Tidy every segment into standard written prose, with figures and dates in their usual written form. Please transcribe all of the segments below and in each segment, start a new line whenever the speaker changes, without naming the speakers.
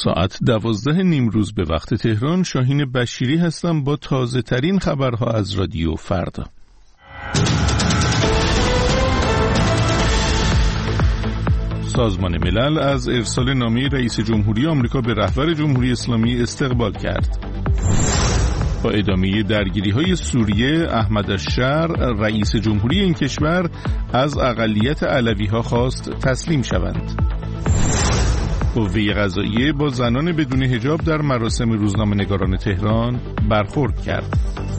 ساعت 12 نیمروز به وقت تهران. شاهین بشیری هستم با تازه ترین خبرها از رادیو فردا. سازمان ملل از ارسال نامه رئیس جمهوری آمریکا به رهبر جمهوری اسلامی استقبال کرد. با ادامه درگیری‌های سوریه، احمد الشر رئیس جمهوری این کشور از اقلیت علوی‌ها خواست تسلیم شوند. قوه قضاییه با زنان بدون حجاب در مراسم روزنامه‌نگاران تهران برخورد کرد.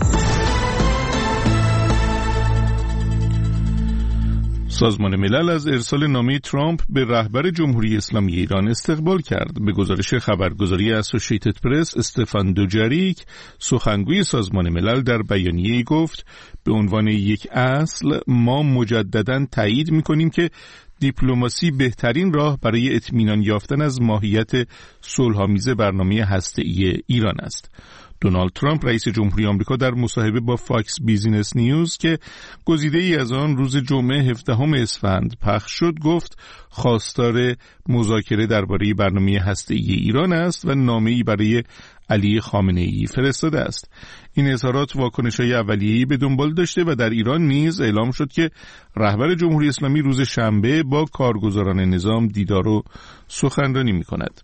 سازمان ملل از ارسال نامه ترامپ به رهبر جمهوری اسلامی ایران استقبال کرد. به گزارش خبرگزاری اسوسییتد پرس، استفان دوجاریک سخنگوی سازمان ملل در بیانیه‌ای گفت به عنوان یک اصل ما مجدداً تایید می‌کنیم که دیپلماسی بهترین راه برای اطمینان یافتن از ماهیت صلح‌آمیز برنامه هسته‌ای ایران است. دونالد ترامپ رئیس جمهوری آمریکا در مصاحبه با فاکس بیزینس نیوز که گزیده‌ای از آن روز جمعه 17 اسفند پخش شد گفت خواستار مذاکره درباره برنامه هسته‌ای ایران است و نامه‌ای برای علی خامنه‌ای فرستاده است. این اظهارات واکنش‌های اولیه‌ای به دنبال داشته و در ایران نیز اعلام شد که رهبر جمهوری اسلامی روز شنبه با کارگزاران نظام دیدار و سخنرانی می‌کند.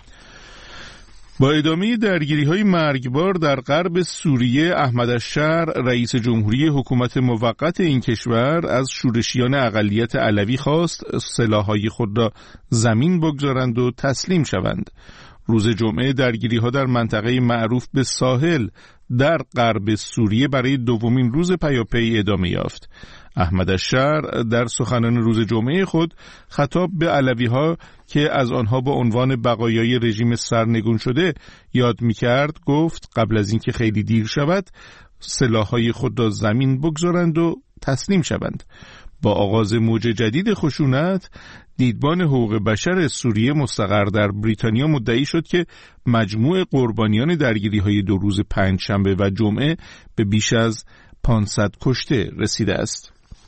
با ادامه درگیری‌های مرگبار در غرب سوریه، احمد الشر رئیس جمهوری حکومت موقت این کشور از شورشیان اقلیت علوی خواست سلاح‌های خود را زمین بگذارند و تسلیم شوند. روز جمعه درگیری‌ها در منطقه معروف به ساحل در غرب سوریه برای دومین روز پیاپی ادامه یافت. احمد الشر در سخنان روز جمعه خود خطاب به علوی‌ها که از آنها با عنوان بقایای رژیم سرنگون شده یاد می‌کرد گفت قبل از اینکه خیلی دیر شود سلاح‌های خود را زمین بگذارند و تسلیم شوند. با آغاز موج جدید خشونت، دیدبان حقوق بشر سوریه مستقر در بریتانیا مدعی شد که مجموع قربانیان درگیری‌های 2 روز پنجشنبه و جمعه به بیش از 500 کشته رسیده است.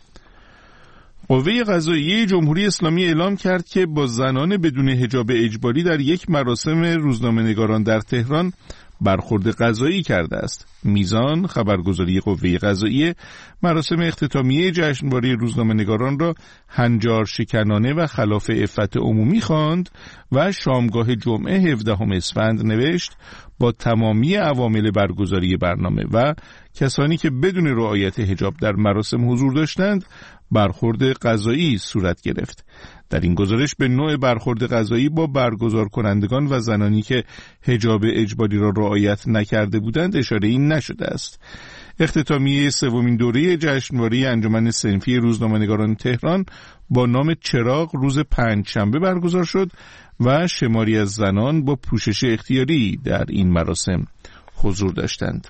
قوه قضاییه جمهوری اسلامی اعلام کرد که با زنان بدون حجاب اجباری در یک مراسم روزنامه‌نگاران در تهران برخورد قضایی کرده است. میزان خبرگزاری قوه قضاییه مراسم اختتامیه جشنواره روزنامه‌نگاران را هنجار شکنانه و خلاف عفت عمومی خواند و شامگاه جمعه 17 اسفند نوشت با تمامی عوامل برگزاری برنامه و کسانی که بدون رعایت حجاب در مراسم حضور داشتند برخورد قضایی صورت گرفت. در این گزارش به نوع برخورد قضایی با برگزار کنندگان و زنانی که حجاب اجباری را رعایت نکرده بودند اشاره‌ای نشده است. اختتامیه سومین دوره جشنواره انجمن صنفی روزنامه‌نگاران تهران با نام چراغ روز پنجشنبه برگزار شد و شماری از زنان با پوشش اختیاری در این مراسم حضور داشتند.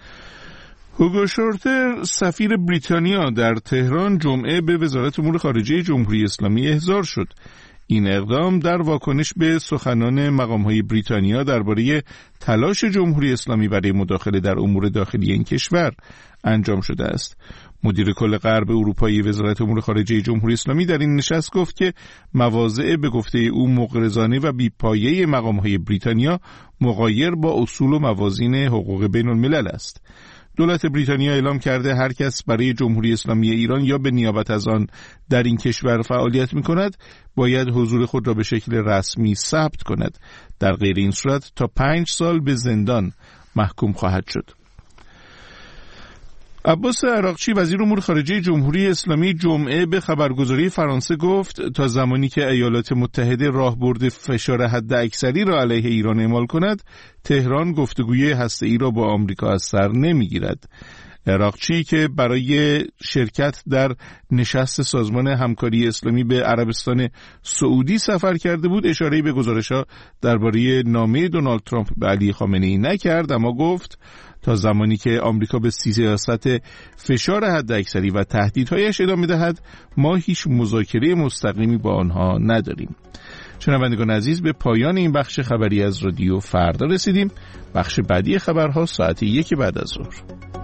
هوگو شورتر سفیر بریتانیا در تهران جمعه به وزارت امور خارجه جمهوری اسلامی احضار شد. این اقدام در واکنش به سخنان مقام‌های بریتانیا درباره تلاش جمهوری اسلامی برای مداخله در امور داخلی این کشور انجام شده است. مدیر کل غرب اروپایی وزارت امور خارجه جمهوری اسلامی در این نشست گفت که مواضع به گفته او مغرضانه و بی‌پایه مقام‌های بریتانیا مغایر با اصول و موازین حقوق بین‌الملل است. دولت بریتانیا اعلام کرده هر کس برای جمهوری اسلامی ایران یا به نیابت از آن در این کشور فعالیت می‌کند باید حضور خود را به شکل رسمی ثبت کند. در غیر این صورت تا 5 سال به زندان محکوم خواهد شد. عباس عراقچی وزیر امور خارجه جمهوری اسلامی جمعه به خبرگزاری فرانسه گفت تا زمانی که ایالات متحده راهبرد فشار حداکثری را علیه ایران اعمال کند، تهران گفتگوی هسته‌ای را با آمریکا از سر نمیگیرد. عراقچی که برای شرکت در نشست سازمان همکاری اسلامی به عربستان سعودی سفر کرده بود، اشاره‌ای به گزارش‌ها درباره نامه دونالد ترامپ به علی خامنه‌ای نکرد، اما گفت تا زمانی که آمریکا به سیاست فشار حداکثری و تهدیدهایش ادامه دهد ما هیچ مذاکره مستقیمی با آنها نداریم. شنوندگان عزیز، به پایان این بخش خبری از رادیو فردا رسیدیم. بخش بعدی خبرها ساعت 1 بعد از ظهر.